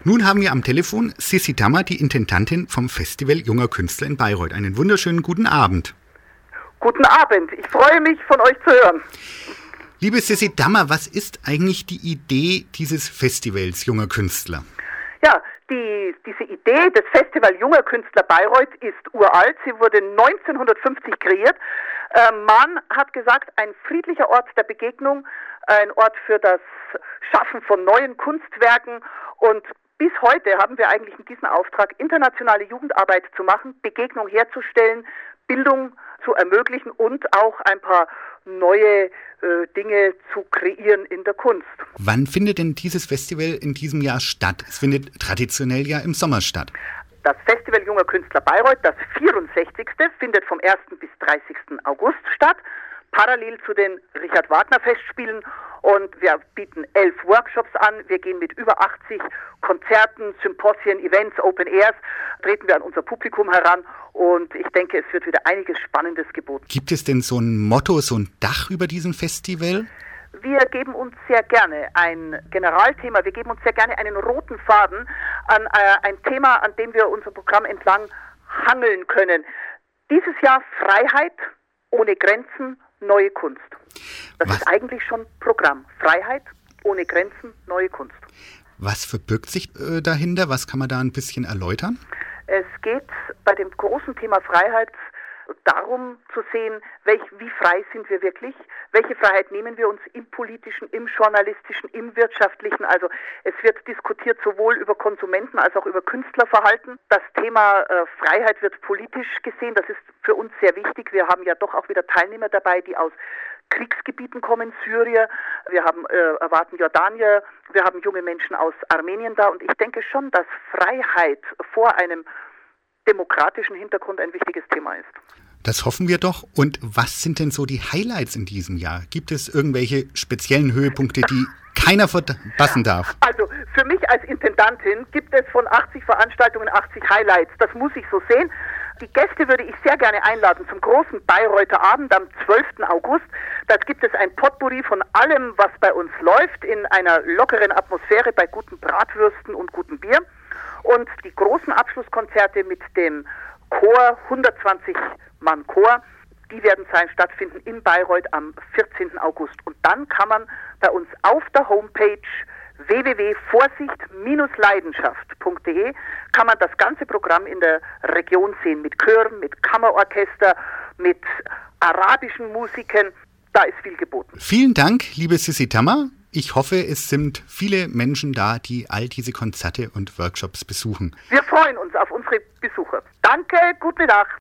Nun haben wir am Telefon Sissi Dammer, die Intendantin vom Festival Junger Künstler in Bayreuth. Einen wunderschönen guten Abend. Guten Abend, ich freue mich, von euch zu hören. Liebe Sissi Dammer, was ist eigentlich die Idee dieses Festivals Junger Künstler? Ja, diese Idee des Festival Junger Künstler Bayreuth ist uralt. Sie wurde 1950 kreiert. Man hat gesagt, ein friedlicher Ort der Begegnung, ein Ort für das Schaffen von neuen Kunstwerken. Und bis heute haben wir eigentlich mit diesem Auftrag, internationale Jugendarbeit zu machen, Begegnung herzustellen, Bildung zu ermöglichen und auch ein paar neue Dinge zu kreieren in der Kunst. Wann findet denn dieses Festival in diesem Jahr statt? Es findet traditionell ja im Sommer statt. Das Festival Junger Künstler Bayreuth, das 64. findet vom 1. bis 30. August statt, parallel zu den Richard-Wagner-Festspielen. Und wir bieten 11 Workshops an. Wir gehen mit über 80 Konzerten, Symposien, Events, Open Airs, treten wir an unser Publikum heran. Und ich denke, es wird wieder einiges Spannendes geboten. Gibt es denn so ein Motto, so ein Dach über diesem Festival? Wir geben uns sehr gerne ein Generalthema, wir geben uns sehr gerne einen roten Faden an ein Thema, an dem wir unser Programm entlang hangeln können. Dieses Jahr Freiheit ohne Grenzen, neue Kunst. Das ist eigentlich schon Programm. Freiheit ohne Grenzen, neue Kunst. Was verbirgt sich dahinter? Was kann man da ein bisschen erläutern? Es geht bei dem großen Thema Freiheit darum zu sehen, wie frei sind wir wirklich, welche Freiheit nehmen wir uns im politischen, im journalistischen, im wirtschaftlichen. Also es wird diskutiert sowohl über Konsumenten als auch über Künstlerverhalten. Das Thema Freiheit wird politisch gesehen, das ist für uns sehr wichtig. Wir haben ja doch auch wieder Teilnehmer dabei, die aus Kriegsgebieten kommen, Syrien, wir erwarten Jordanier, wir haben junge Menschen aus Armenien da und ich denke schon, dass Freiheit vor einem demokratischen Hintergrund ein wichtiges Thema ist. Das hoffen wir doch. Und was sind denn so die Highlights in diesem Jahr? Gibt es irgendwelche speziellen Höhepunkte, die keiner verpassen darf? Also für mich als Intendantin gibt es von 80 Veranstaltungen 80 Highlights. Das muss ich so sehen. Die Gäste würde ich sehr gerne einladen zum großen Bayreuther Abend am 12. August. Da gibt es ein Potpourri von allem, was bei uns läuft, in einer lockeren Atmosphäre bei guten Bratwürsten und gutem Bier. Und die großen Abschlusskonzerte mit dem Chor, 120-Mann-Chor, die werden stattfinden in Bayreuth am 14. August. Und dann kann man bei uns auf der Homepage www.vorsicht-leidenschaft.de kann man das ganze Programm in der Region sehen, mit Chören, mit Kammerorchester, mit arabischen Musiken. Da ist viel geboten. Vielen Dank, liebe Sissi Dammer. Ich hoffe, es sind viele Menschen da, die all diese Konzerte und Workshops besuchen. Wir freuen uns auf unsere Besucher. Danke, gute Nacht.